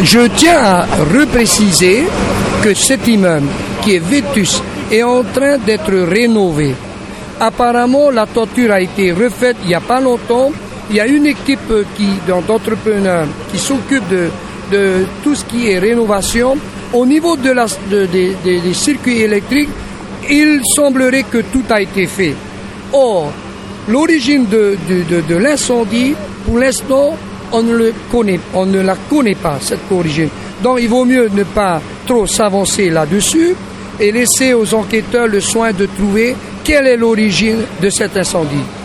Je tiens à repréciser que cet immeuble, qui est vétuste, est en train d'être rénové. Apparemment, la toiture a été refaite il n'y a pas longtemps. Il y a une équipe d'entrepreneurs qui s'occupe de tout ce qui est rénovation. Au niveau des circuits électriques, il semblerait que tout a été fait. Or, l'origine de l'incendie, pour l'instant, on ne la connaît pas, cette origine. Donc, il vaut mieux ne pas trop s'avancer là-dessus et laisser aux enquêteurs le soin de trouver quelle est l'origine de cet incendie.